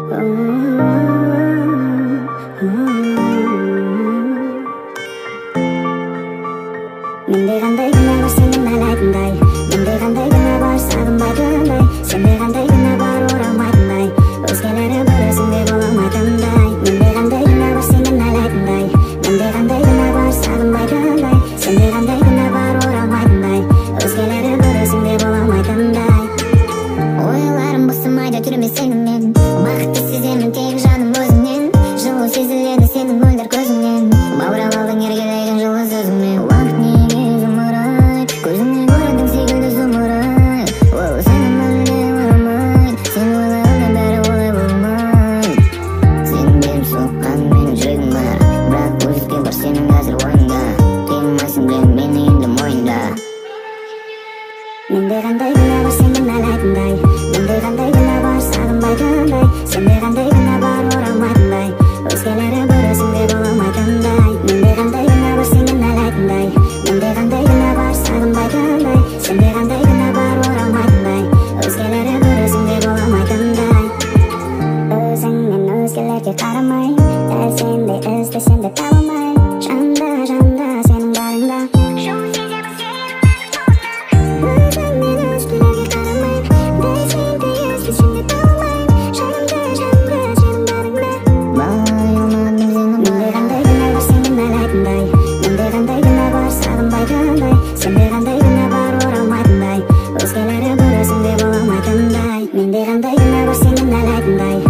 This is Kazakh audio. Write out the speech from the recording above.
Менде кандай күнә бар сенин айлайтындай, менде кандай күнә бар сагынбайтындай, сенде кандай күнә бар оралмайтындай, өзгелери көрөсүңдө боло алмайтындай. Менде кандай күнә бар сенин айлайтындай, менде кандай күнә бар сагынбайтындай, сенде кандай күнә бар оралмайтындай, өзгелери көрөсүңдө боло алмайтындай. Ойларым бысымайда түрүмө сенинен, бакытты сеземин тек жаным өзүңнен, жылуу сезиледі сенин мөлдір көзүңнен, баурап алдың эргелеген жылы сөзүңнен. Менде кандай күнә бар сенин айлайтындай, менде кандай күнә бар сагынбайтындай, сенде кандай күнә бар оралмайтындай, өзгелери көрөсүңдө боло алмайтындай. Менде кандай күнә бар сенин айлайтындай, менде кандай күнә бар сагынбайтындай, сенде кандай күнә бар оралмайтындай, өзгелери көрөсүңдө боло алмайтындай. Өзүңдөн өзгелерге карамай, дәл сендей издесем де таба алмай, жанда жанда сенин барыңда. Сенде кандай күнә бар оралмайтындай, өзгелери көрөсүңдө боло алмайтындай. Менде кандай күнә бар сенин айлайтындай.